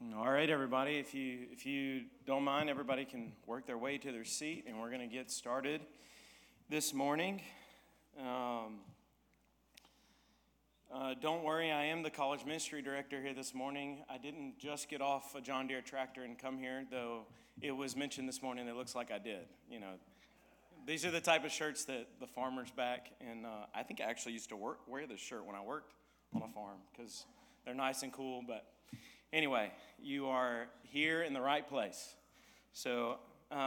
All right, everybody, if you don't mind, everybody can work their way to their seat, and we're going to get started this morning. Don't worry, I am the college ministry director here this morning. I didn't just get off a John Deere tractor and come here, though it was mentioned this morning. It looks like I did. You know, these are the type of shirts that the farmers back, and I think I actually used to wear this shirt when I worked on a farm because they're nice and cool, but anyway, you are here in the right place. So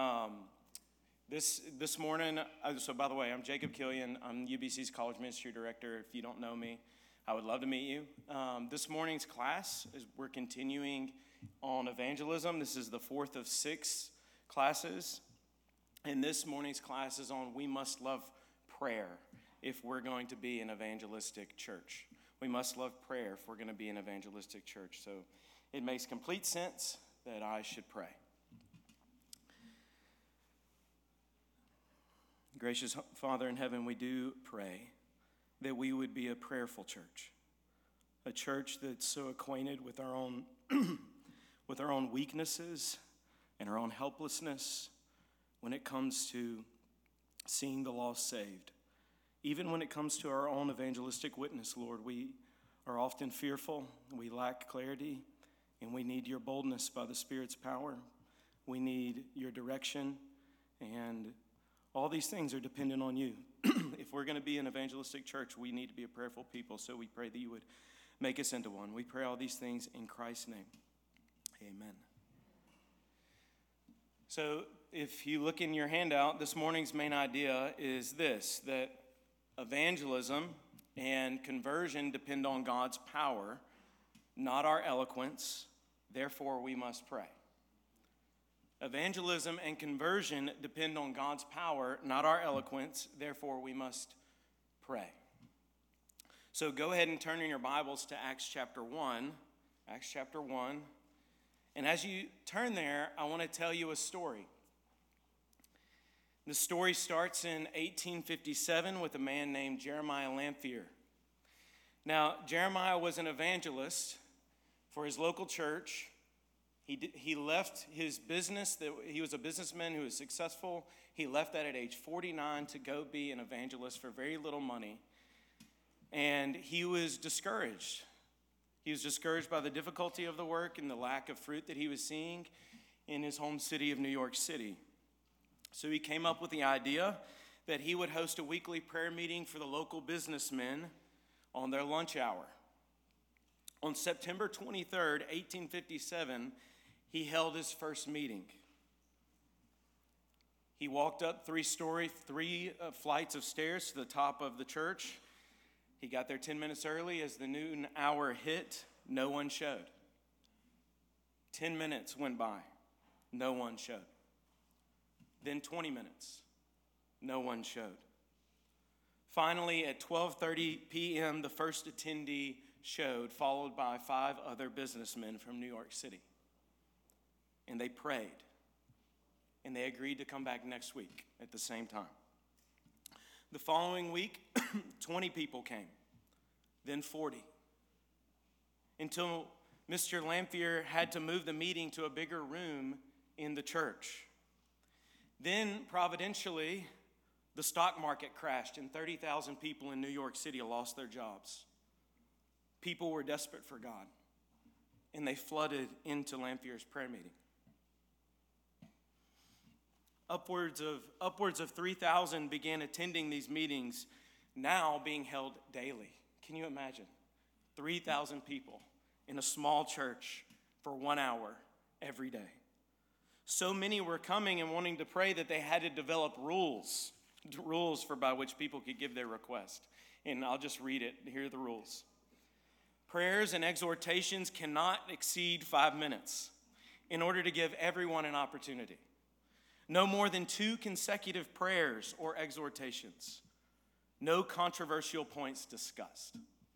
this morning, so by the way, I'm Jacob Killian. I'm UBC's college ministry director. If you don't know me, I would love to meet you. This morning's class, we're continuing on evangelism. This is the fourth of 6 classes. And this morning's class is on we must love prayer if we're going to be an evangelistic church. We must love prayer if we're going to be an evangelistic church. So it makes complete sense that I should pray. Gracious Father in heaven, we do pray that we would be a prayerful church, a church that's so acquainted with our own with our own weaknesses and our own helplessness when it comes to seeing the lost saved. Even when it comes to our own evangelistic witness, Lord, we are often fearful, we lack clarity, and we need your boldness by the Spirit's power. We need your direction, and all these things are dependent on you. If we're going to be an evangelistic church, we need to be a prayerful people, so we pray that you would make us into one. We pray all these things in Christ's name. Amen. So if you look in your handout, this morning's main idea is this, that evangelism and conversion depend on God's power, not our eloquence. Therefore, we must pray. Evangelism and conversion depend on God's power, not our eloquence. Therefore, we must pray. So go ahead and turn in your Bibles to Acts chapter 1. Acts chapter 1. And as you turn there, I want to tell you a story. The story starts in 1857 with a man named Jeremiah Lanphier. Now, Jeremiah was an evangelist for his local church. He left his business, he was a businessman who was successful. He left that at age 49 to go be an evangelist for very little money. And he was discouraged. He was discouraged by the difficulty of the work and the lack of fruit that he was seeing in his home city of New York City. So he came up with the idea that he would host a weekly prayer meeting for the local businessmen on their lunch hour. On September 23rd, 1857, he held his first meeting. He walked up 3 flights of stairs to the top of the church. He got there 10 minutes early. As the noon hour hit, no one showed. 10 minutes went by. No one showed. Then 20 minutes. No one showed. Finally, at 12:30 p.m., the first attendee showed, followed by 5 other businessmen from New York City. And they prayed. And they agreed to come back next week at the same time. The following week, 20 people came, then 40, until Mr. Lanphier had to move the meeting to a bigger room in the church. Then, providentially, the stock market crashed and 30,000 people in New York City lost their jobs. People were desperate for God, and they flooded into Lanphier's prayer meeting. Upwards of 3,000 began attending these meetings, now being held daily. Can you imagine? 3,000 people in a small church for 1 hour every day. So many were coming and wanting to pray that they had to develop rules by which people could give their request. And I'll just read it. Here are the rules. Prayers and exhortations cannot exceed 5 minutes in order to give everyone an opportunity. No more than 2 consecutive prayers or exhortations. No controversial points discussed.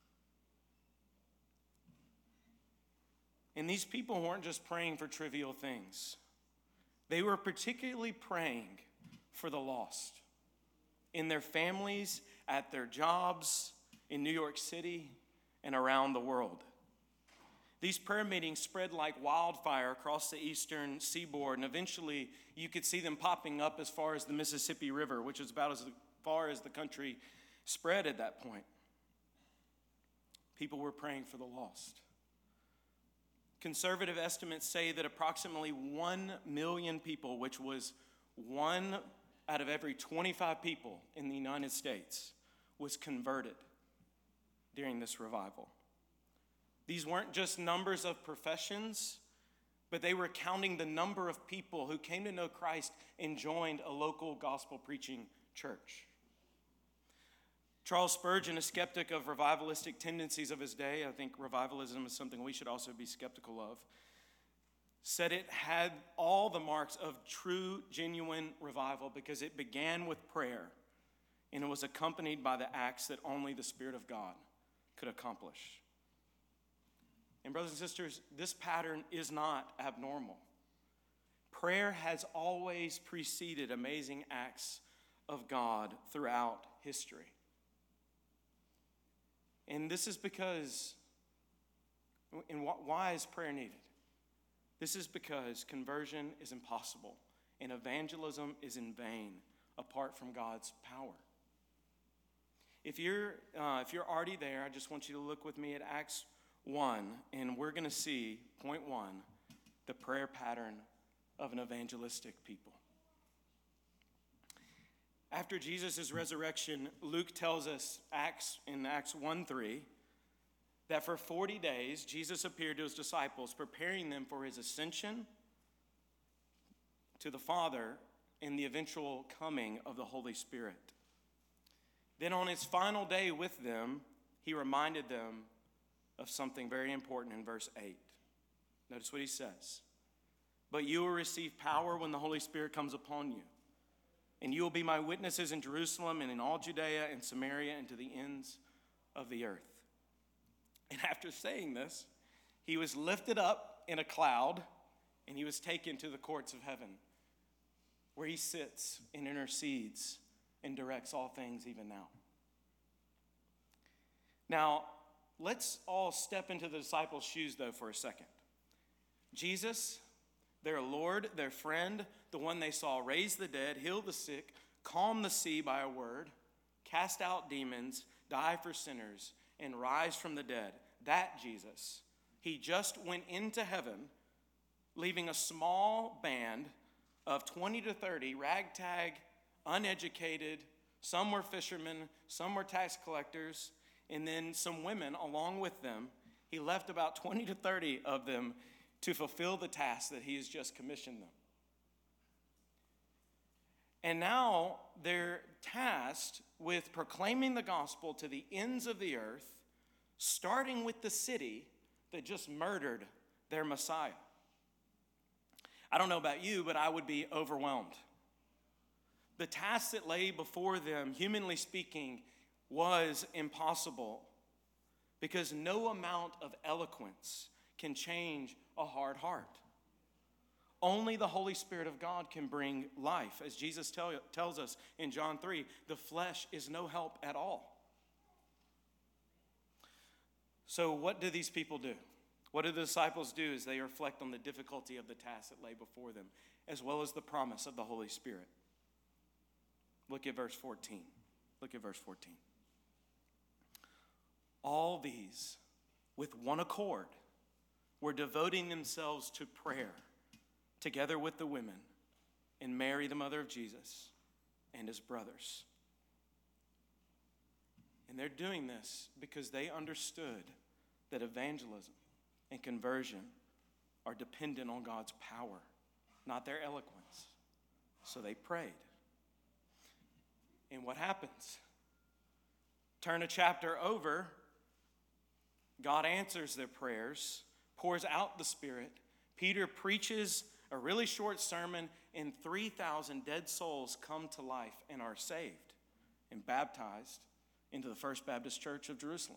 And these people weren't just praying for trivial things. They were particularly praying for the lost in their families, at their jobs, in New York City, and around the world. These prayer meetings spread like wildfire across the eastern seaboard, and eventually you could see them popping up as far as the Mississippi River, which is about as far as the country spread at that point. People were praying for the lost. Conservative estimates say that approximately 1 million people, which was 1 out of every 25 people in the United States, was converted during this revival. These weren't just numbers of professions, but they were counting the number of people who came to know Christ and joined a local gospel preaching church. Charles Spurgeon, a skeptic of revivalistic tendencies of his day, I think revivalism is something we should also be skeptical of, said it had all the marks of true, genuine revival because it began with prayer and it was accompanied by the acts that only the Spirit of God could accomplish. And brothers and sisters, this pattern is not abnormal. Prayer has always preceded amazing acts of God throughout history. And this is because, and why is prayer needed? This is because conversion is impossible and evangelism is in vain apart from God's power. If you're already there, I just want you to look with me at Acts 1, and we're going to see, point 1, the prayer pattern of an evangelistic people. After Jesus' resurrection, Luke tells us in Acts 1:3 that for 40 days Jesus appeared to his disciples, preparing them for his ascension to the Father and the eventual coming of the Holy Spirit. Then on his final day with them, he reminded them of something very important in verse 8. Notice what he says. But you will receive power when the Holy Spirit comes upon you. And you will be my witnesses in Jerusalem and in all Judea and Samaria and to the ends of the earth. And after saying this, he was lifted up in a cloud and he was taken to the courts of heaven, where he sits and intercedes and directs all things even now. Now, let's all step into the disciples' shoes, though, for a second. Jesus, their Lord, their friend, the one they saw raise the dead, heal the sick, calm the sea by a word, cast out demons, die for sinners, and rise from the dead. That Jesus, he just went into heaven, leaving a small band of 20 to 30 ragtag, uneducated, some were fishermen, some were tax collectors, and then some women along with them. He left about 20 to 30 of them to fulfill the task that he has just commissioned them. And now they're tasked with proclaiming the gospel to the ends of the earth, starting with the city that just murdered their Messiah. I don't know about you, but I would be overwhelmed. The task that lay before them, humanly speaking, was impossible because no amount of eloquence can change a hard heart. Only the Holy Spirit of God can bring life. As Jesus tells us in John 3, the flesh is no help at all. So what do these people do? What do the disciples do as they reflect on the difficulty of the task that lay before them, as well as the promise of the Holy Spirit? Look at verse 14. Look at verse 14. All these, with one accord, were devoting themselves to prayer, together with the women, and Mary, the mother of Jesus, and his brothers. And they're doing this because they understood that evangelism and conversion are dependent on God's power, not their eloquence. So they prayed. And what happens? Turn a chapter over, God answers their prayers, pours out the Spirit. Peter preaches a really short sermon, and 3,000 dead souls come to life and are saved and baptized into the First Baptist Church of Jerusalem.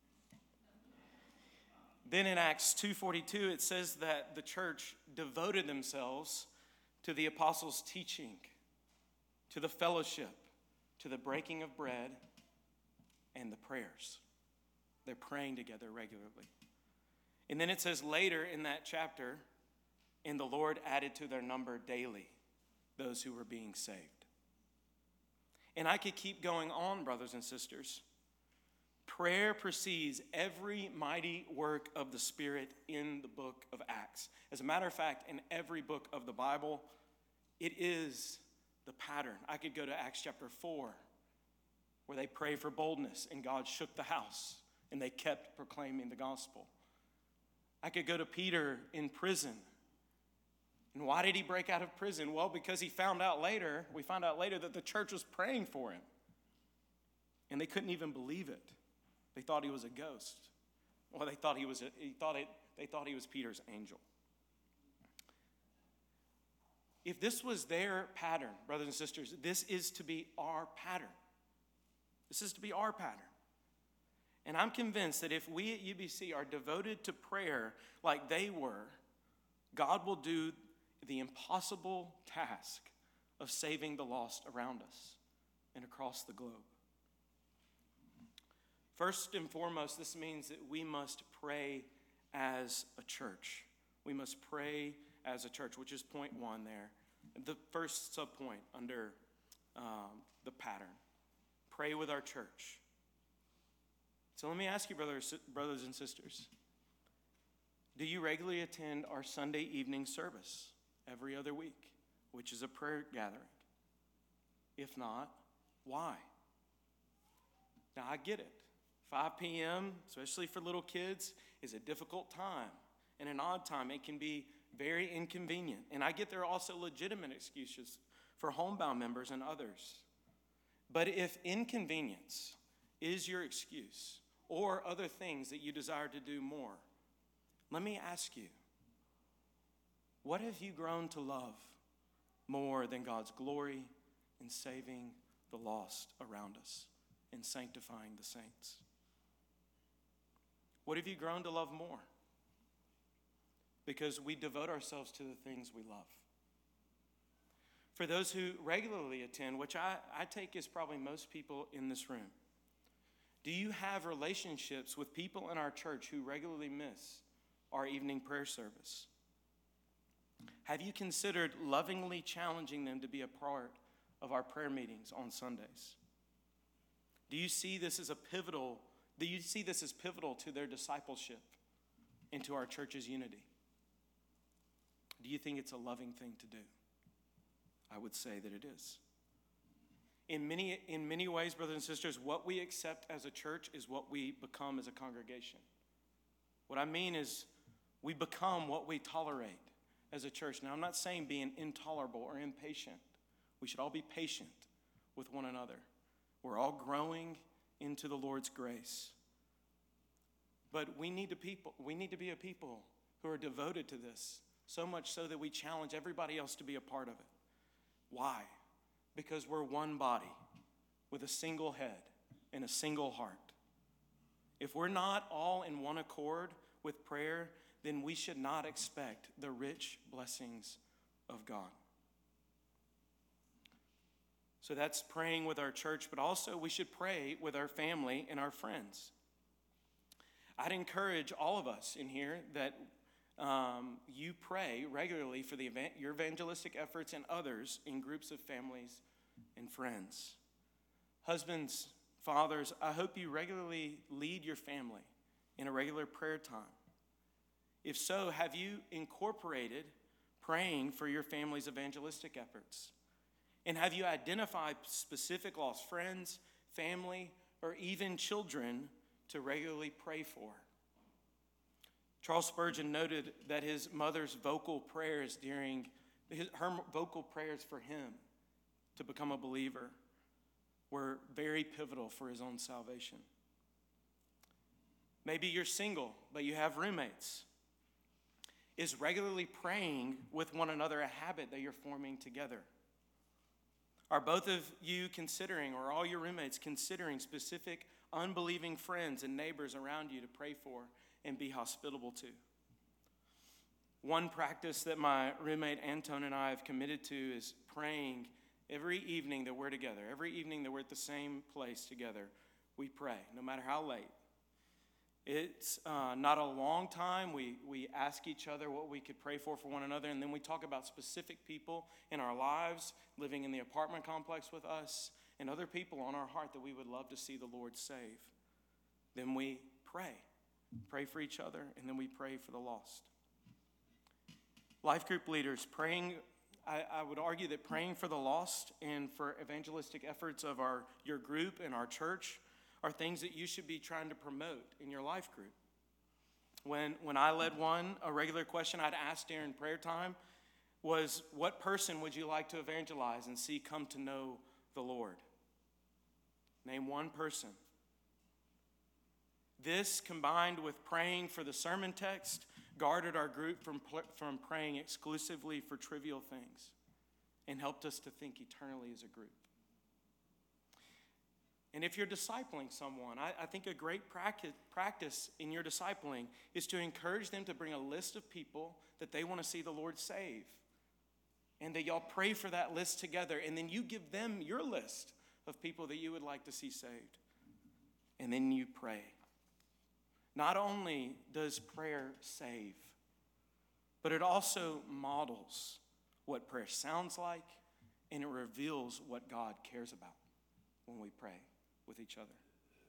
Then in Acts 2:42, it says that the church devoted themselves to the apostles' teaching, to the fellowship, to the breaking of bread, and the prayers. They're praying together regularly. And then it says later in that chapter, and the Lord added to their number daily those who were being saved. And I could keep going on, brothers and sisters. Prayer precedes every mighty work of the Spirit in the book of Acts. As a matter of fact, in every book of the Bible, it is the pattern. I could go to Acts chapter 4, where they pray for boldness, and God shook the house, and they kept proclaiming the gospel. I could go to Peter in prison. And why did he break out of prison? Well, because we found out later that the church was praying for him. And they couldn't even believe it. They thought he was a ghost. Well, they thought he was Peter's angel. If this was their pattern, brothers and sisters, this is to be our pattern. This is to be our pattern. And I'm convinced that if we at UBC are devoted to prayer like they were, God will do the impossible task of saving the lost around us and across the globe. First and foremost, this means that we must pray as a church. We must pray as a church, which is point one there. The first subpoint under the pattern. Pray with our church. So let me ask you, brothers and sisters, do you regularly attend our Sunday evening service every other week, which is a prayer gathering? If not, why? Now, I get it. 5 p.m., especially for little kids, is a difficult time and an odd time. It can be very inconvenient. And I get there are also legitimate excuses for homebound members and others. But if inconvenience is your excuse or other things that you desire to do more, let me ask you, what have you grown to love more than God's glory in saving the lost around us and sanctifying the saints? What have you grown to love more? Because we devote ourselves to the things we love. For those who regularly attend, which I take is probably most people in this room, do you have relationships with people in our church who regularly miss our evening prayer service? Have you considered lovingly challenging them to be a part of our prayer meetings on Sundays? Do you see this as pivotal to their discipleship and to our church's unity? Do you think it's a loving thing to do? I would say that it is. In many ways, brothers and sisters, what we accept as a church is what we become as a congregation. What I mean is we become what we tolerate as a church. Now, I'm not saying being intolerable or impatient. We should all be patient with one another. We're all growing into the Lord's grace. But we need to be a people who are devoted to this, so much so that we challenge everybody else to be a part of it. Why? Because we're one body with a single head and a single heart. If we're not all in one accord with prayer, then we should not expect the rich blessings of God. So that's praying with our church, but also we should pray with our family and our friends. I'd encourage all of us in here that you pray regularly for your evangelistic efforts and others in groups of families and friends. Husbands, fathers, I hope you regularly lead your family in a regular prayer time. If so, have you incorporated praying for your family's evangelistic efforts? And have you identified specific lost friends, family, or even children to regularly pray for? Charles Spurgeon noted that his mother's vocal prayers for him to become a believer were very pivotal for his own salvation. Maybe you're single, but you have roommates. Is regularly praying with one another a habit that you're forming together? Are both of you considering, or all your roommates considering, specific unbelieving friends and neighbors around you to pray for and be hospitable to? One practice that my roommate Anton and I have committed to is praying every evening that we're together. Every evening that we're at the same place together, we pray, no matter how late. It's not a long time. We ask each other what we could pray for one another, and then we talk about specific people in our lives living in the apartment complex with us and other people on our heart that we would love to see the Lord save. Then we pray for each other, and then we pray for the lost. Life group leaders, I would argue that praying for the lost and for evangelistic efforts of your group and our church are things that you should be trying to promote in your life group. When I led a regular question I'd ask during prayer time was, what person would you like to evangelize and see come to know the Lord? Name one person. This, combined with praying for the sermon text, guarded our group from praying exclusively for trivial things and helped us to think eternally as a group. And if you're discipling someone, I think a great practice in your discipling is to encourage them to bring a list of people that they want to see the Lord save. And that y'all pray for that list together, and then you give them your list of people that you would like to see saved. And then you pray. Not only does prayer save, but it also models what prayer sounds like, and it reveals what God cares about when we pray with each other.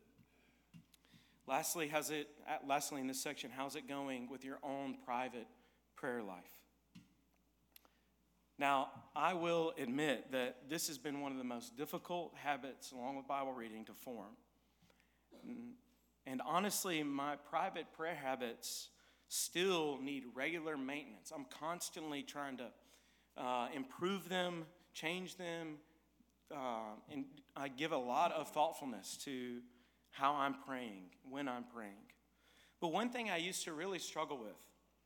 Lastly, in this section, how's it going with your own private prayer life? Now, I will admit that this has been one of the most difficult habits, along with Bible reading, to form. And honestly, my private prayer habits still need regular maintenance. I'm constantly trying to improve them, change them, and I give a lot of thoughtfulness to how I'm praying, when I'm praying. But one thing I used to really struggle with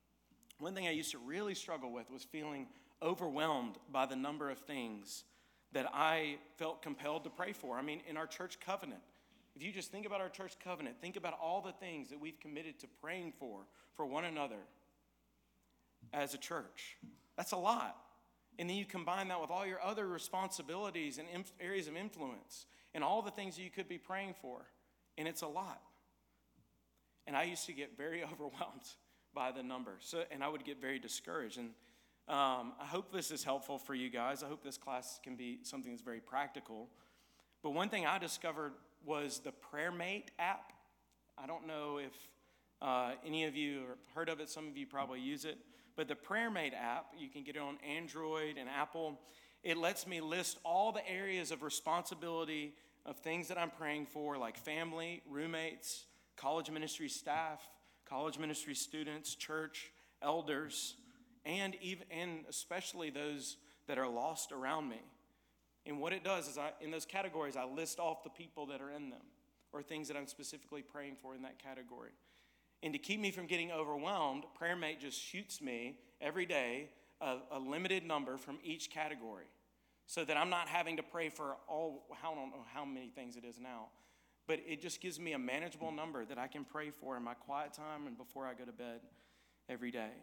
was feeling overwhelmed by the number of things that I felt compelled to pray for. I mean, in our church covenant, if you just think about our church covenant, think about all the things that we've committed to praying for one another as a church. That's a lot. And then you combine that with all your other responsibilities and areas of influence and all the things that you could be praying for. And it's a lot. And I used to get very overwhelmed by the number. And I would get very discouraged. And I hope this is helpful for you guys. I hope this class can be something that's very practical. But one thing I discovered was the PrayerMate app. I don't know if any of you have heard of it. Some of you probably use it. But the PrayerMate app, you can get it on Android and Apple. It lets me list all the areas of responsibility of things that I'm praying for, like family, roommates, college ministry staff, college ministry students, church, elders, and especially those that are lost around me. And what it does is in those categories, I list off the people that are in them or things that I'm specifically praying for in that category. And to keep me from getting overwhelmed, PrayerMate just shoots me every day a limited number from each category so that I'm not having to pray for I don't know how many things it is now, but it just gives me a manageable number that I can pray for in my quiet time and before I go to bed every day.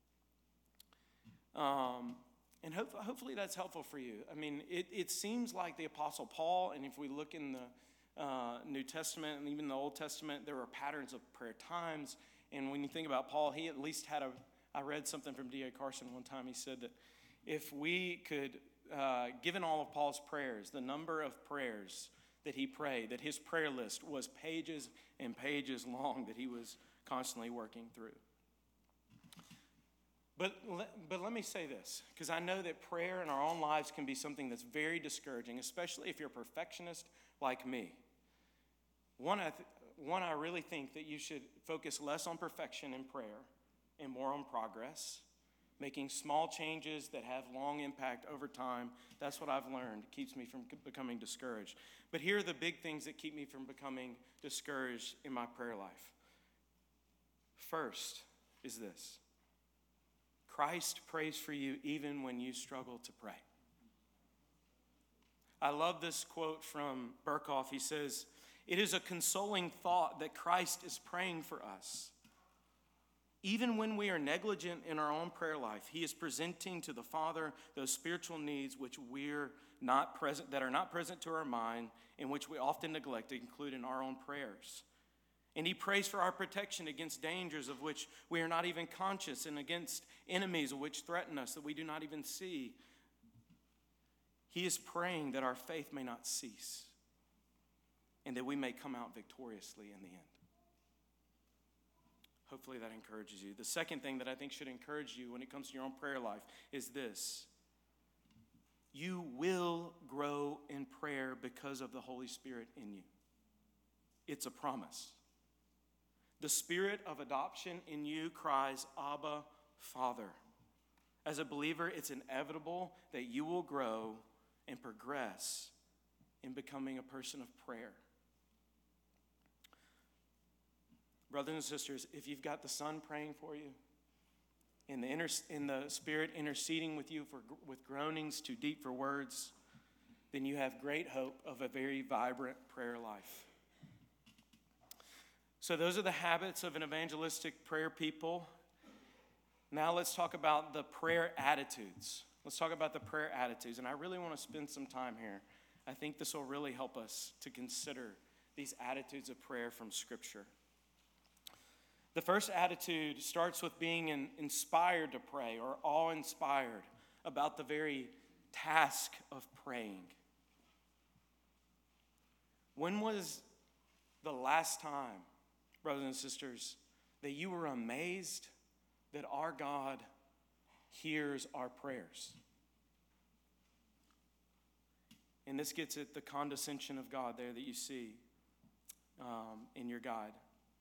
And hopefully that's helpful for you. I mean, it seems like the Apostle Paul, and if we look in the New Testament and even the Old Testament, there were patterns of prayer times. And when you think about Paul, he at least I read something from D.A. Carson one time. He said that if we could, given all of Paul's prayers, the number of prayers that he prayed, that his prayer list was pages and pages long that he was constantly working through. But let me say this, because I know that prayer in our own lives can be something that's very discouraging, especially if you're a perfectionist like me. One, I really think that you should focus less on perfection in prayer and more on progress, making small changes that have long impact over time. That's what I've learned. It keeps me from becoming discouraged. But here are the big things that keep me from becoming discouraged in my prayer life. First is this: Christ prays for you even when you struggle to pray. I love this quote from Berkhoff. He says, "It is a consoling thought that Christ is praying for us. Even when we are negligent in our own prayer life, he is presenting to the Father those spiritual needs that are not present to our mind and which we often neglect to include in our own prayers. And he prays for our protection against dangers of which we are not even conscious, and against enemies which threaten us that we do not even see. He is praying that our faith may not cease and that we may come out victoriously in the end. Hopefully that encourages you. The second thing that I think should encourage you when it comes to your own prayer life is this. You will grow in prayer because of the Holy Spirit in you. It's a promise. The spirit of adoption in you cries, Abba, Father. As a believer, it's inevitable that you will grow and progress in becoming a person of prayer. Brothers and sisters, if you've got the Son praying for you, in the Spirit interceding with you with groanings too deep for words, then you have great hope of a very vibrant prayer life. So those are the habits of an evangelistic prayer people. Now let's talk about the prayer attitudes. Let's talk about the prayer attitudes. And I really want to spend some time here. I think this will really help us to consider these attitudes of prayer from Scripture. The first attitude starts with being inspired to pray or awe-inspired about the very task of praying. When was the last time, brothers and sisters, that you were amazed that our God hears our prayers? And this gets at the condescension of God there that you see in your guide.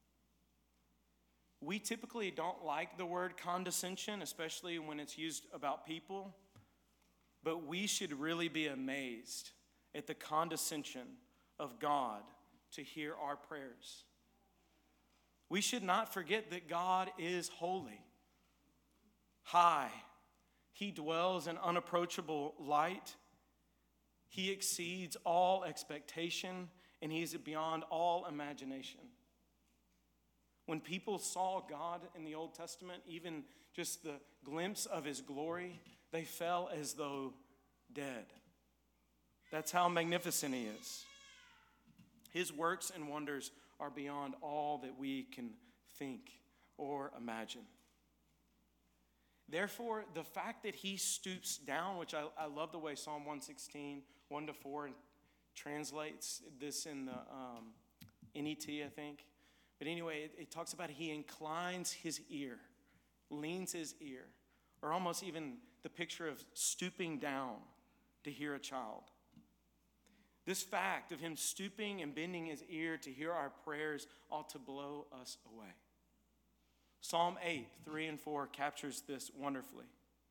We typically don't like the word condescension, especially when it's used about people, but we should really be amazed at the condescension of God to hear our prayers. We should not forget that God is holy, high. He dwells in unapproachable light. He exceeds all expectation, and he is beyond all imagination. When people saw God in the Old Testament, even just the glimpse of his glory, they fell as though dead. That's how magnificent he is. His works and wonders are beyond all that we can think or imagine. Therefore, the fact that he stoops down, which I love the way Psalm 116, 1-4 translates this in the NET, I think. But anyway, it talks about he inclines his ear, leans his ear, or almost even the picture of stooping down to hear a child. This fact of him stooping and bending his ear to hear our prayers ought to blow us away. Psalm 8, 3 and 4 captures this wonderfully.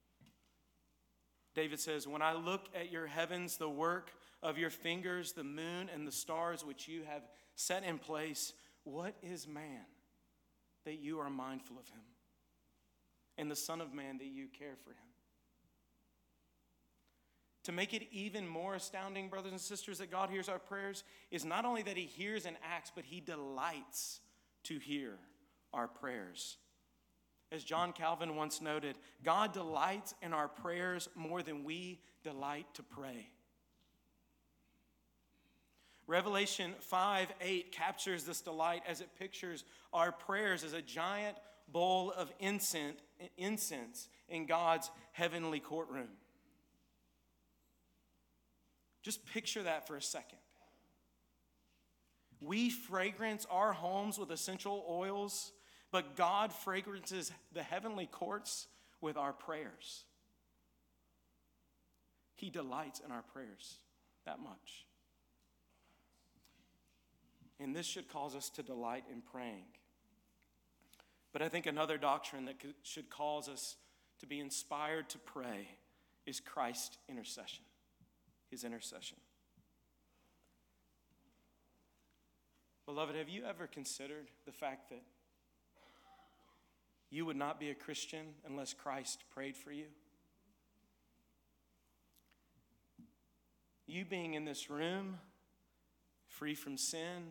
David says, "When I look at your heavens, the work of your fingers, the moon and the stars which you have set in place, what is man that you are mindful of him, and the Son of Man that you care for him?" To make it even more astounding, brothers and sisters, that God hears our prayers is not only that he hears and acts, but he delights to hear our prayers. As John Calvin once noted, God delights in our prayers more than we delight to pray. Revelation 5:8 captures this delight as it pictures our prayers as a giant bowl of incense in God's heavenly courtroom. Just picture that for a second. We fragrance our homes with essential oils, but God fragrances the heavenly courts with our prayers. He delights in our prayers that much. And this should cause us to delight in praying. But I think another doctrine that should cause us to be inspired to pray is Christ's intercession, his intercession. Beloved, have you ever considered the fact that you would not be a Christian unless Christ prayed for you? You being in this room, free from sin,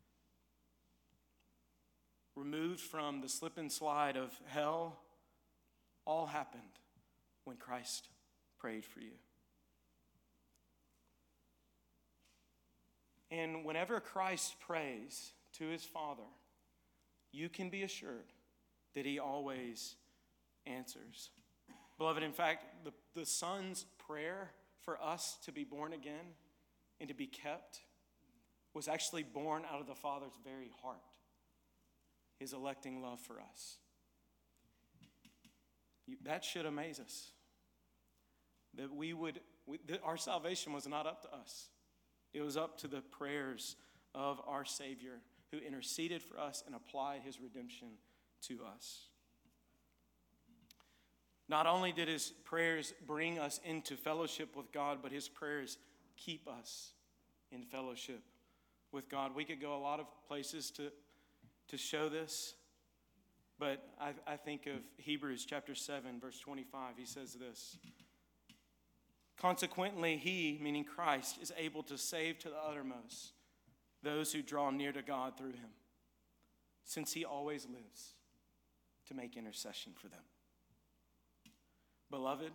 removed from the slip and slide of hell, all happened when Christ prayed for you. And whenever Christ prays to his Father, you can be assured that he always answers. Beloved, in fact, the Son's prayer for us to be born again and to be kept was actually born out of the Father's very heart, his electing love for us. That should amaze us. That our salvation was not up to us. It was up to the prayers of our Savior who interceded for us and applied his redemption to us. Not only did his prayers bring us into fellowship with God, but his prayers keep us in fellowship with God. We could go a lot of places to show this, but I think of Hebrews chapter 7, verse 25. He says this: consequently, he, meaning Christ, is able to save to the uttermost those who draw near to God through him, since he always lives to make intercession for them. Beloved,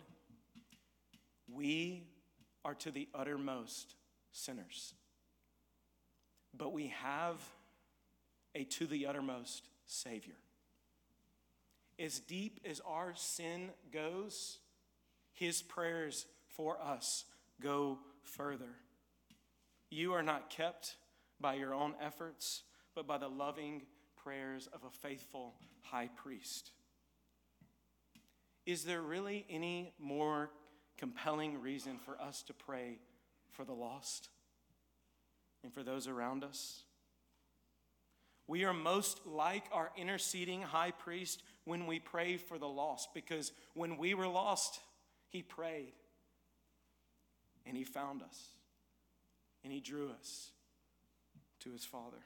we are to the uttermost sinners, but we have a to the uttermost Savior. As deep as our sin goes, his prayers for us go further. You are not kept by your own efforts, but by the loving prayers of a faithful high priest. Is there really any more compelling reason for us to pray for the lost and for those around us? We are most like our interceding high priest when we pray for the lost, because when we were lost, he prayed and he found us and he drew us to his Father.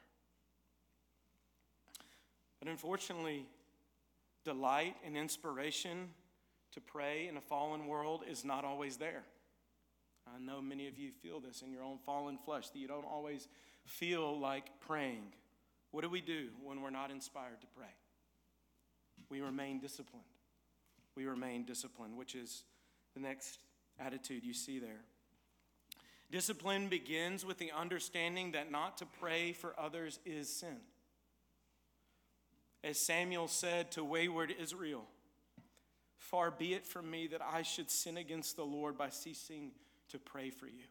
But unfortunately, delight and inspiration to pray in a fallen world is not always there. I know many of you feel this in your own fallen flesh, that you don't always feel like praying. What do we do when we're not inspired to pray? We remain disciplined. We remain disciplined, which is the next attitude you see there. Discipline begins with the understanding that not to pray for others is sin. As Samuel said to wayward Israel, "Far be it from me that I should sin against the Lord by ceasing to pray for you."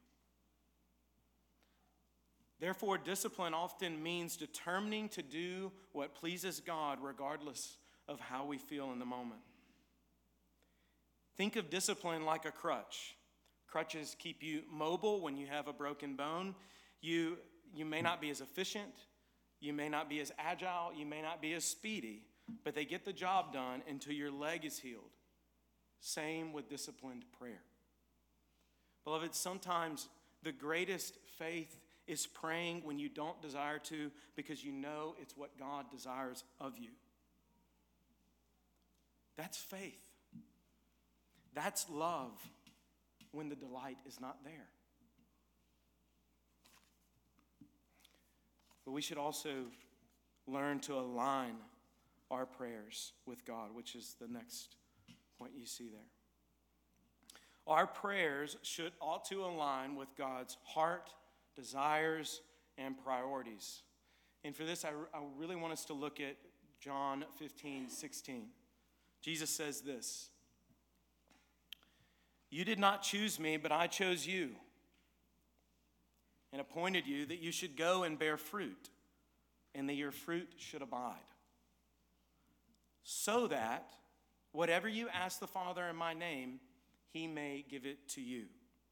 Therefore, discipline often means determining to do what pleases God regardless of how we feel in the moment. Think of discipline like a crutch. Crutches keep you mobile when you have a broken bone. You may not be as efficient, you may not be as agile, you may not be as speedy, but they get the job done until your leg is healed. Same with disciplined prayer. Beloved, sometimes the greatest faith is praying when you don't desire to, because you know it's what God desires of you. That's faith. That's love when the delight is not there. But we should also learn to align our prayers with God, which is the next point you see there. Our prayers ought to align with God's heart, desires, and priorities. And for this, I really want us to look at John 15:16. Jesus says this: "You did not choose me, but I chose you and appointed you that you should go and bear fruit, and that your fruit should abide, so that whatever you ask the Father in my name, he may give it to you."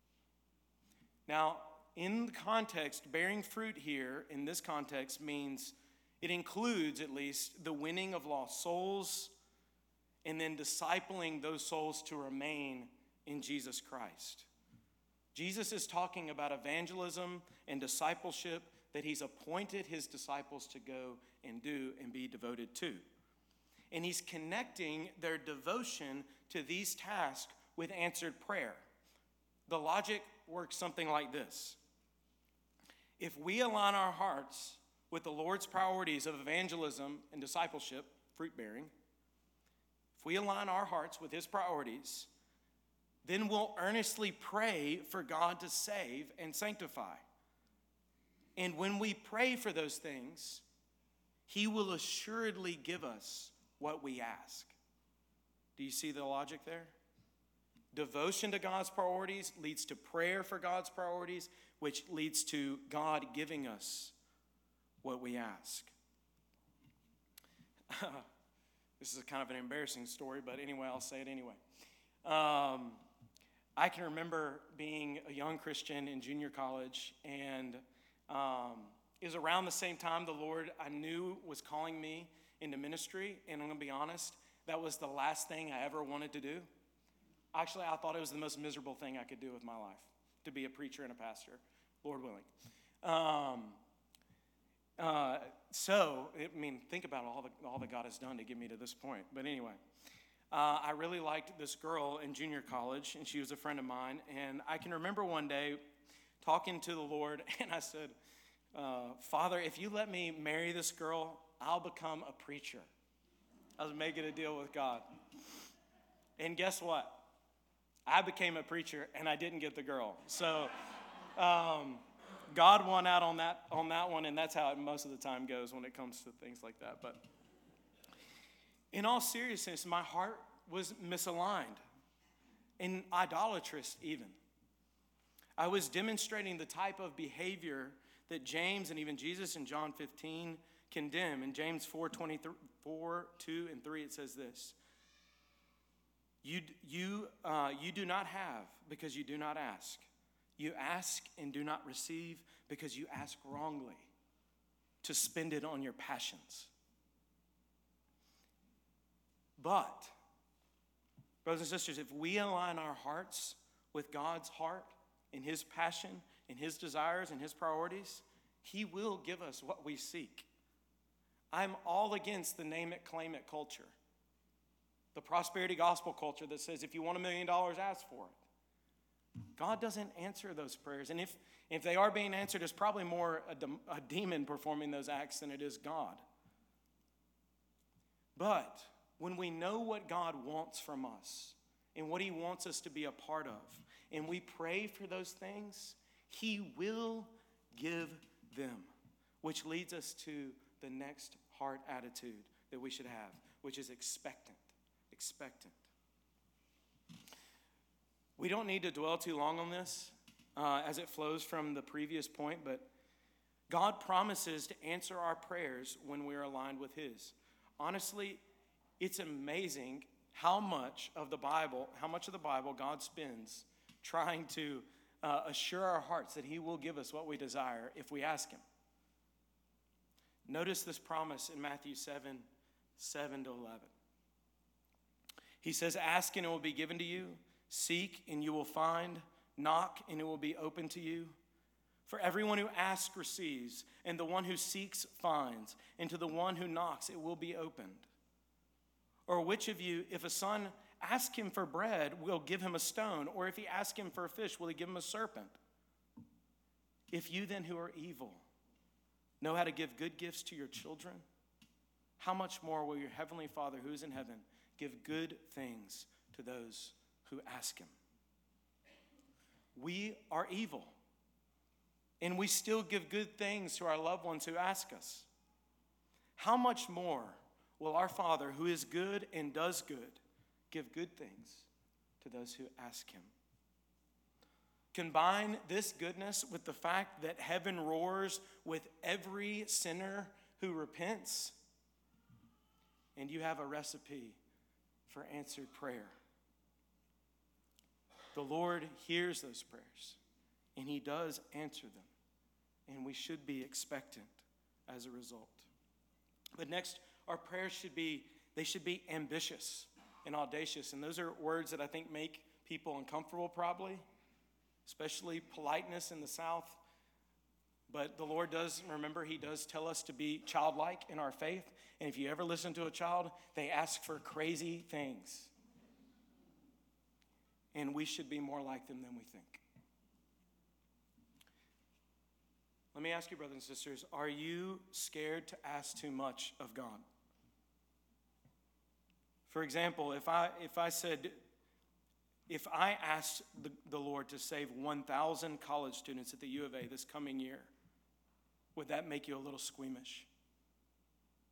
Now, in the context, bearing fruit here in this context means it includes at least the winning of lost souls and then discipling those souls to remain in Jesus Christ. Jesus is talking about evangelism and discipleship that he's appointed his disciples to go and do and be devoted to. And he's connecting their devotion to these tasks with answered prayer. The logic works something like this: if we align our hearts with the Lord's priorities of evangelism and discipleship, fruit bearing, if we align our hearts with his priorities, then we'll earnestly pray for God to save and sanctify. And when we pray for those things, He will assuredly give us what we ask. Do you see the logic there? Devotion to God's priorities leads to prayer for God's priorities, which leads to God giving us what we ask. This is kind of an embarrassing story, but anyway, I'll say it anyway. I can remember being a young Christian in junior college, and it was around the same time the Lord, I knew, was calling me into ministry, and I'm going to be honest, that was the last thing I ever wanted to do. Actually, I thought it was the most miserable thing I could do with my life, to be a preacher and a pastor, Lord willing. Think about all that God has done to get me to this point. But anyway, I really liked this girl in junior college, and she was a friend of mine. And I can remember one day talking to the Lord, and I said, Father, if you let me marry this girl, I'll become a preacher. I was making a deal with God. And guess what? I became a preacher, and I didn't get the girl. So God won out on that one, and that's how it most of the time goes when it comes to things like that. But in all seriousness, my heart was misaligned and idolatrous even. I was demonstrating the type of behavior that James and even Jesus in John 15 condemn. In James 4:2-3, it says this: You do not have because you do not ask. You ask and do not receive because you ask wrongly to spend it on your passions. But, brothers and sisters, if we align our hearts with God's heart and His passion and His desires and His priorities, He will give us what we seek. I'm all against the name it, claim it culture. The prosperity gospel culture that says if you want $1 million, ask for it. God doesn't answer those prayers. And if they are being answered, it's probably more a demon performing those acts than it is God. But when we know what God wants from us and what He wants us to be a part of, and we pray for those things, He will give them, which leads us to the next heart attitude that we should have, which is expectant. Expectant. We don't need to dwell too long on this as it flows from the previous point, but God promises to answer our prayers when we are aligned with His. Honestly, it's amazing how much of the Bible God spends trying to assure our hearts that He will give us what we desire if we ask Him. Notice this promise in Matthew 7:7-11. He says, ask and it will be given to you. Seek and you will find. Knock and it will be open to you. For everyone who asks receives, and the one who seeks finds, and to the one who knocks it will be opened. Or which of you, if a son asks him for bread, will give him a stone? Or if he asks him for a fish, will he give him a serpent? If you then who are evil know how to give good gifts to your children, how much more will your heavenly Father who is in heaven give good things to those who ask Him? We are evil, and we still give good things to our loved ones who ask us. How much more will our Father who is good and does good give good things to those who ask Him? Combine this goodness with the fact that heaven roars with every sinner who repents, and you have a recipe for answered prayer. The Lord hears those prayers, and He does answer them, and we should be expectant as a result. But next, our prayers should be ambitious and audacious, and those are words that I think make people uncomfortable probably, especially politeness in the South. But the Lord does, remember, He does tell us to be childlike in our faith. And if you ever listen to a child, they ask for crazy things. And we should be more like them than we think. Let me ask you, brothers and sisters, are you scared to ask too much of God? For example, if I asked the Lord to save 1,000 college students at the U of A this coming year, would that make you a little squeamish?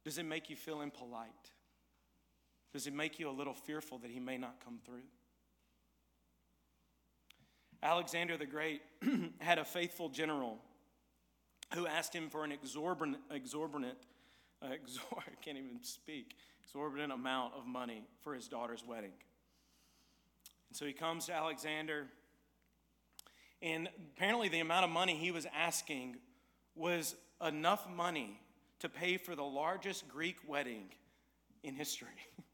Does it make you feel impolite? Does it make you a little fearful that he may not come through? Alexander the Great had a faithful general who asked him for an exorbitant amount of money for his daughter's wedding. And so he comes to Alexander, and apparently the amount of money he was asking was enough money to pay for the largest Greek wedding in history.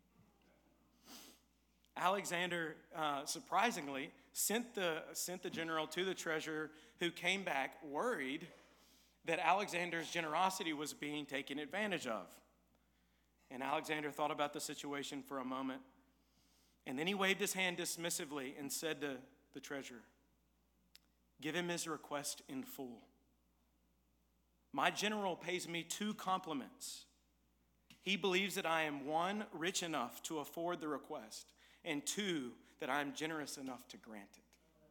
Alexander, surprisingly, sent the general to the treasurer, who came back worried that Alexander's generosity was being taken advantage of. And Alexander thought about the situation for a moment, and then he waved his hand dismissively and said to the treasurer, "Give him his request in full. My general pays me 2 compliments. He believes that I am 1, rich enough to afford the request, and 2, that I am generous enough to grant it."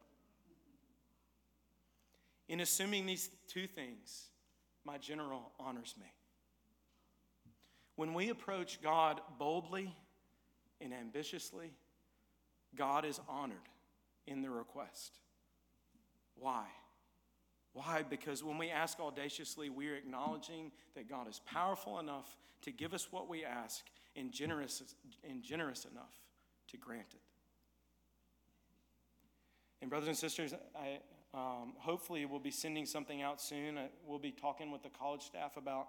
In assuming these 2 things, my general honors me. When we approach God boldly and ambitiously, God is honored in the request. Why? Why? Because when we ask audaciously, we are acknowledging that God is powerful enough to give us what we ask and generous enough to grant it. And brothers and sisters, hopefully we'll be sending something out soon. We'll be talking with the college staff about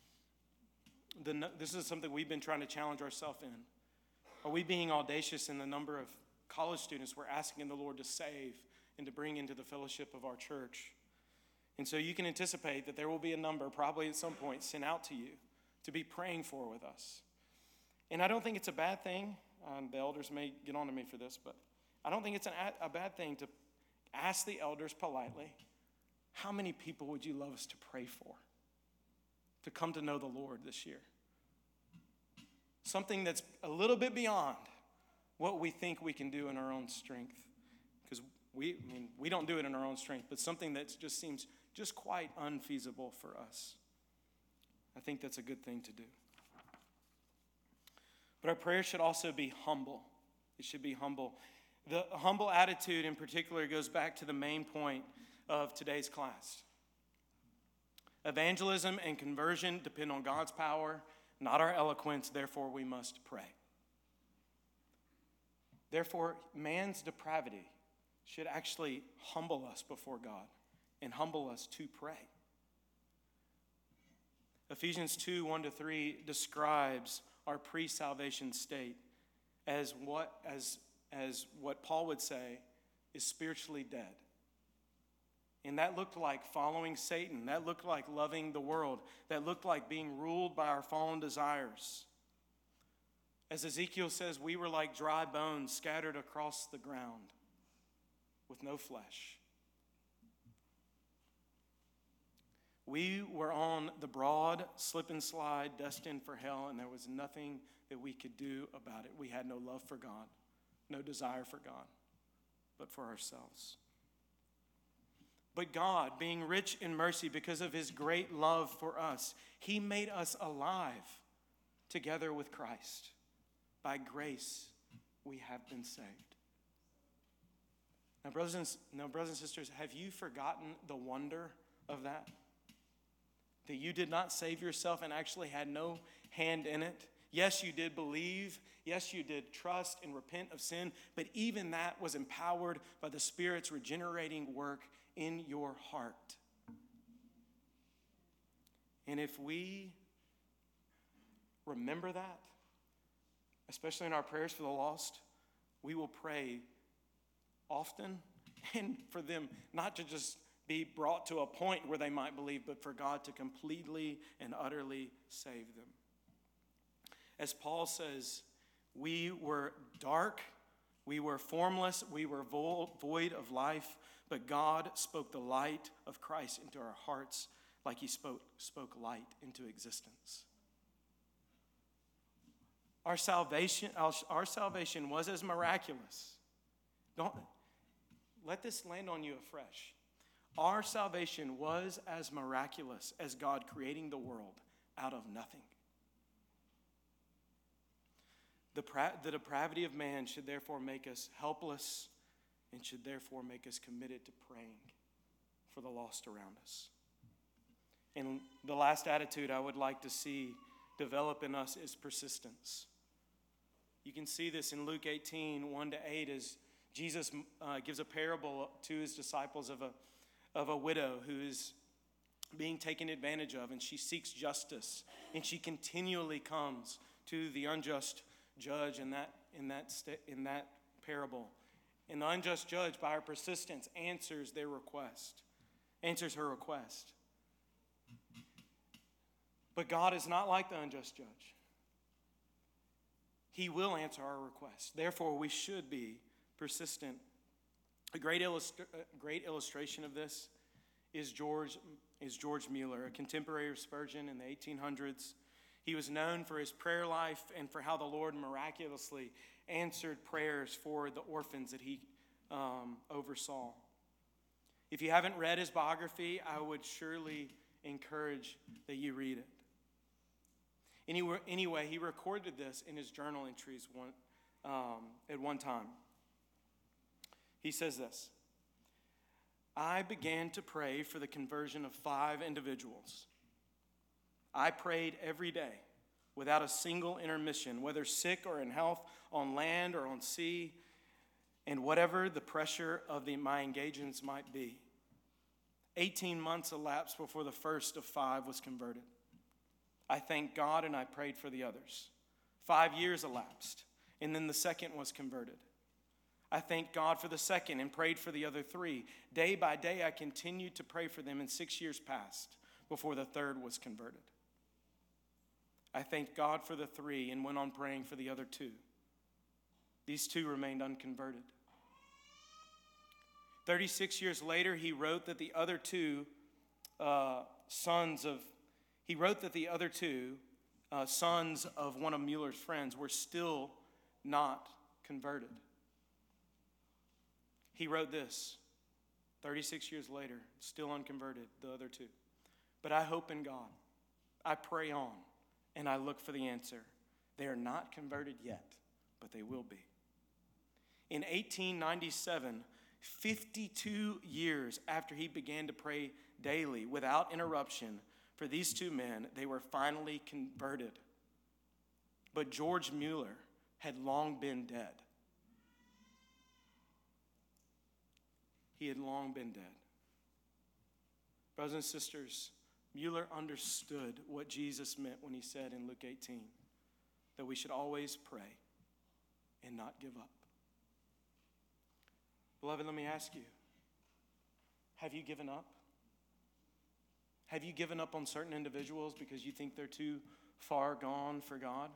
this is something we've been trying to challenge ourselves in. Are we being audacious in the number of college students we're asking the Lord to save and to bring into the fellowship of our church? And so you can anticipate that there will be a number probably at some point sent out to you to be praying for with us. And I don't think it's a bad thing. The elders may get on to me for this, but I don't think it's a bad thing to ask the elders politely, how many people would you love us to pray for to come to know the Lord this year? Something that's a little bit beyond what we think we can do in our own strength. Because we don't do it in our own strength, but something that just seems just quite unfeasible for us. I think that's a good thing to do. But our prayer should also be humble. It should be humble. The humble attitude in particular goes back to the main point of today's class. Evangelism and conversion depend on God's power, not our eloquence. Therefore, we must pray. Therefore, man's depravity should actually humble us before God and humble us to pray. Ephesians 2:1-3 describes our pre-salvation state as what Paul would say is spiritually dead. And that looked like following Satan. That looked like loving the world. That looked like being ruled by our fallen desires. As Ezekiel says, we were like dry bones scattered across the ground with no flesh. We were on the broad slip and slide destined for hell, and there was nothing that we could do about it. We had no love for God, no desire for God, but for ourselves. But God, being rich in mercy because of his great love for us, he made us alive together with Christ. By grace, we have been saved. Now, brothers and sisters, have you forgotten the wonder of that? That you did not save yourself and actually had no hand in it? Yes, you did believe. Yes, you did trust and repent of sin. But even that was empowered by the Spirit's regenerating work in your heart. And if we remember that, especially in our prayers for the lost, we will pray often and for them not to just be brought to a point where they might believe, but for God to completely and utterly save them. As Paul says, we were dark, we were formless, we were void of life, but God spoke the light of Christ into our hearts like he spoke light into existence. Our salvation was as miraculous. Don't let this land on you afresh. Our salvation was as miraculous as God creating the world out of nothing. The depravity of man should therefore make us helpless and should therefore make us committed to praying for the lost around us. And the last attitude I would like to see develop in us is persistence. You can see this in Luke 18, 1-8, as Jesus gives a parable to his disciples of a widow who is being taken advantage of, and she seeks justice, and she continually comes to the unjust judge in that parable. And the unjust judge, by her persistence, answers her request. But God is not like the unjust judge. He will answer our request. Therefore, we should be persistent. A great illustration of this is George Mueller, a contemporary of Spurgeon in the 1800s. He was known for his prayer life and for how the Lord miraculously answered prayers for the orphans that he oversaw. If you haven't read his biography, I would surely encourage that you read it. Anyway, he recorded this in his journal entries at one time. He says this: I began to pray for the conversion of 5 individuals. I prayed every day without a single intermission, whether sick or in health, on land or on sea, and whatever the pressure of my engagements might be. 18 months elapsed before the first of 5 was converted. I thanked God and I prayed for the others. 5 years elapsed, and then the second was converted. I thanked God for the second and prayed for the other 3. Day by day, I continued to pray for them, and 6 years passed before the third was converted. I thanked God for the 3 and went on praying for the other 2. These 2 remained unconverted. 36 years later, he wrote that the other 2 sons of one of Mueller's friends were still not converted. He wrote this 36 years later, still unconverted, the other 2. But I hope in God. I pray on, and I look for the answer. They are not converted yet, but they will be. In 1897, 52 years after he began to pray daily without interruption for these 2 men, they were finally converted. But George Mueller had long been dead. He had long been dead. Brothers and sisters, Mueller understood what Jesus meant when he said in Luke 18 that we should always pray and not give up. Beloved, let me ask you, have you given up? Have you given up on certain individuals because you think they're too far gone for God?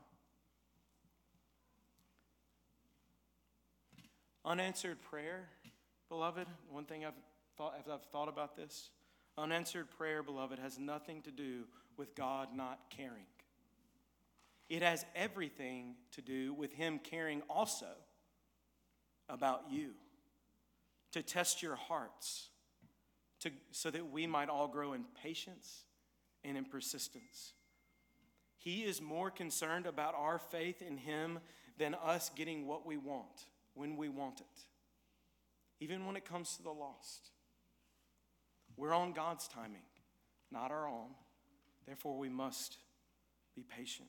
Unanswered prayer, beloved, one thing as I've thought about this, unanswered prayer, beloved, has nothing to do with God not caring. It has everything to do with Him caring also about you, to test your hearts, so that we might all grow in patience and in persistence. He is more concerned about our faith in Him than us getting what we want when we want it, even when it comes to the lost. We're on God's timing, not our own. Therefore, we must be patient.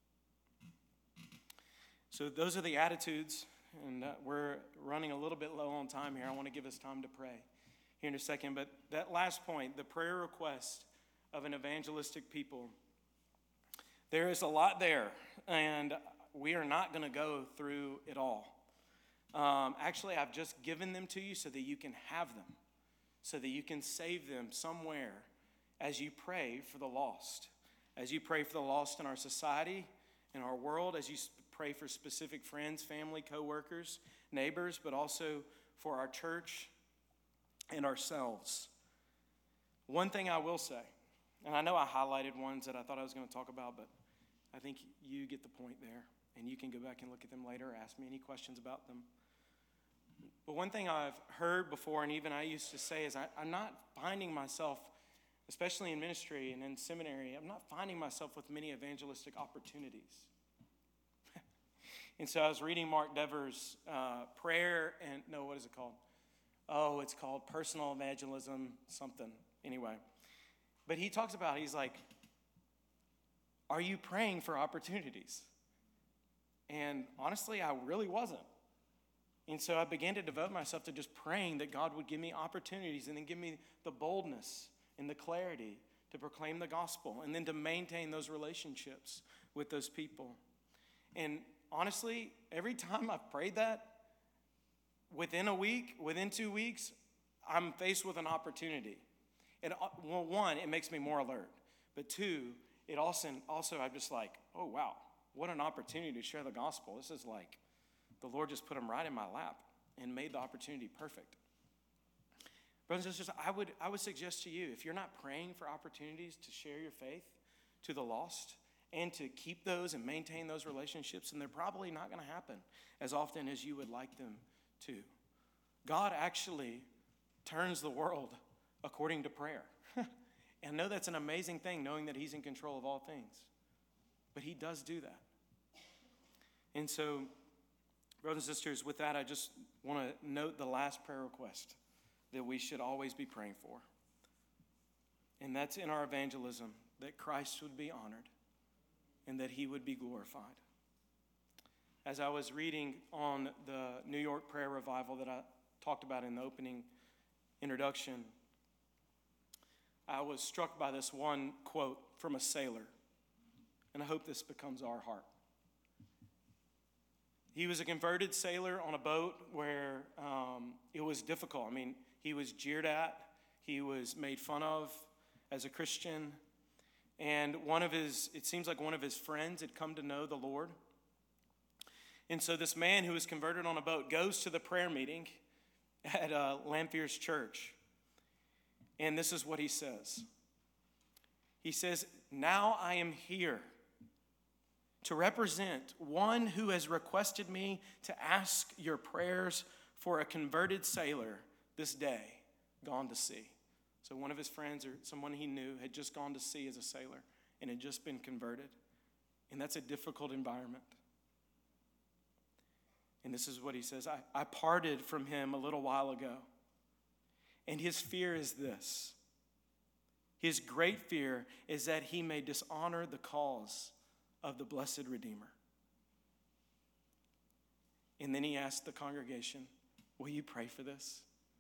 So those are the attitudes, and we're running a little bit low on time here. I want to give us time to pray here in a second. But that last point, the prayer request of an evangelistic people, there is a lot there, and we are not going to go through it all. Actually, I've just given them to you so that you can have them, so that you can save them somewhere as you pray for the lost. As you pray for the lost in our society, in our world, as you pray for specific friends, family, co-workers, neighbors, but also for our church and ourselves. One thing I will say, and I know I highlighted ones that I thought I was going to talk about, but I think you get the point there, and you can go back and look at them later or ask me any questions about them. But one thing I've heard before, and even I used to say, is I'm not finding myself, especially in ministry and in seminary, I'm not finding myself with many evangelistic opportunities. And so I was reading Mark Dever's prayer, and no, what is it called? Oh, it's called Personal Evangelism something. Anyway. But he talks about, he's like, are you praying for opportunities? And honestly, I really wasn't. And so I began to devote myself to just praying that God would give me opportunities and then give me the boldness and the clarity to proclaim the gospel and then to maintain those relationships with those people. And honestly, every time I've prayed that, within a week, within 2 weeks, I'm faced with an opportunity. And well, one, it makes me more alert. But two, it also I'm just like, oh, wow, what an opportunity to share the gospel. This is like the Lord just put them right in my lap and made the opportunity perfect. Brothers and sisters, I would suggest to you, if you're not praying for opportunities to share your faith to the lost and to keep those and maintain those relationships, and they're probably not going to happen as often as you would like them to. God actually turns the world according to prayer. And I know that's an amazing thing, knowing that he's in control of all things. But he does do that. And so, brothers and sisters, with that, I just want to note the last prayer request that we should always be praying for. And that's in our evangelism, that Christ would be honored and that he would be glorified. As I was reading on the New York prayer revival that I talked about in the opening introduction, I was struck by this one quote from a sailor, and I hope this becomes our heart. He was a converted sailor on a boat where it was difficult. I mean, he was jeered at, he was made fun of as a Christian, and it seems like one of his friends had come to know the Lord. And so this man who was converted on a boat goes to the prayer meeting at Lanfear's church. And this is what he says. He says, "Now I am here to represent one who has requested me to ask your prayers for a converted sailor this day, gone to sea." So one of his friends or someone he knew had just gone to sea as a sailor and had just been converted. And that's a difficult environment. And this is what he says, I parted from him a little while ago. And his fear is this. His great fear is that he may dishonor the cause of the blessed Redeemer. And then he asked the congregation, will you pray for this?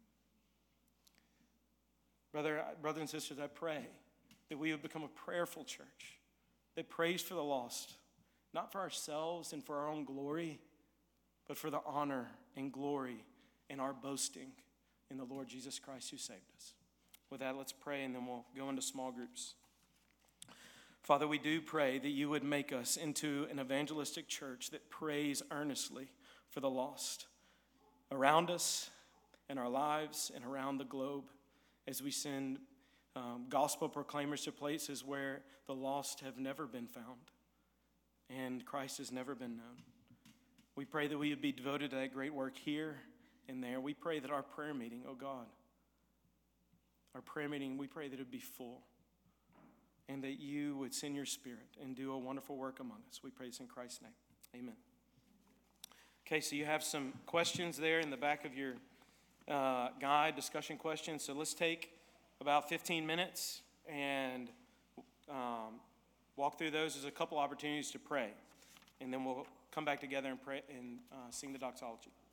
Brothers and sisters, I pray that we would become a prayerful church that prays for the lost, not for ourselves and for our own glory, but for the honor and glory and our boasting in the Lord Jesus Christ who saved us. With that, let's pray, and then we'll go into small groups. Father, we do pray that you would make us into an evangelistic church that prays earnestly for the lost around us, in our lives, and around the globe as we send gospel proclaimers to places where the lost have never been found and Christ has never been known. We pray that we would be devoted to that great work here and there. We pray that our prayer meeting, oh God, our prayer meeting, we pray that it would be full and that you would send your Spirit and do a wonderful work among us. We pray this in Christ's name. Amen. Okay, so you have some questions there in the back of your guide, discussion questions. So let's take about 15 minutes and walk through those. There's a couple opportunities to pray, and then we'll come back together and pray and sing the doxology.